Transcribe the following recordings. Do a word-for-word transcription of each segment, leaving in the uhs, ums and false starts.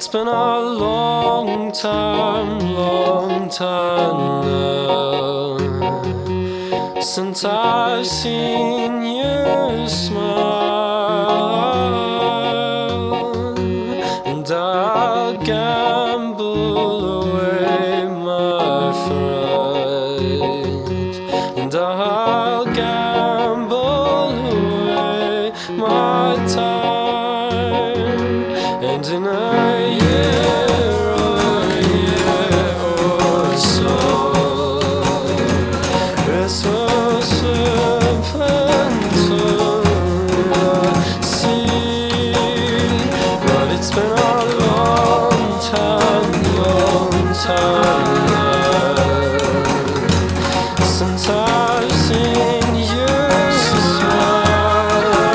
been a long time, long time now since I've seen you smile, and I'll gamble away my fright, and I'll gamble away my time, and in a year or a year or so, it's so serpent to the sea. But it's been a long time, long time now since I've seen you smile.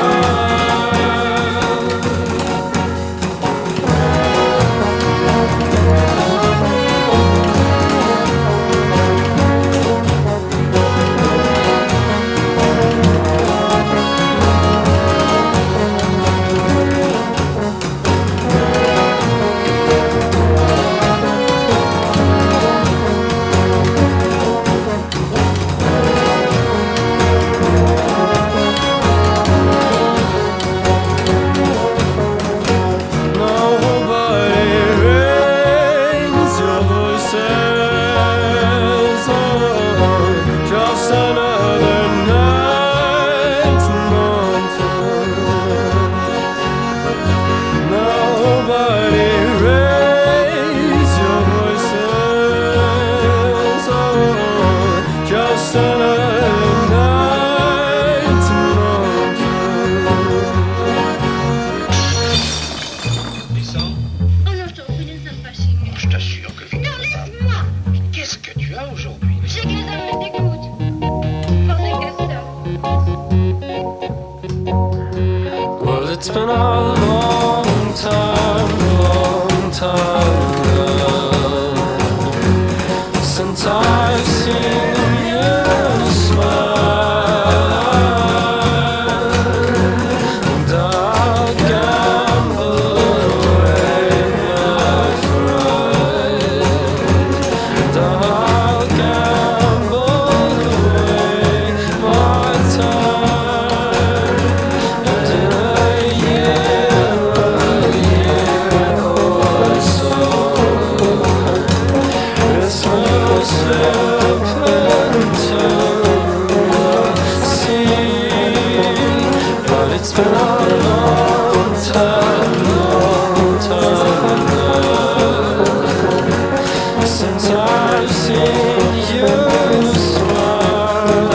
Je t'assure que... Non, laisse-moi! Qu'est-ce que tu as aujourd'hui? J'ai que les hommes me dégoûtent. Pensez qu'à ça. Well, it's been a long time, long time now since I've seen you smile, and I'll gamble away my fright, and I'll gamble away my time, and in a year, a year or so, it's no serpent to the sea. But it's been a long time, long time now since I've seen you smile.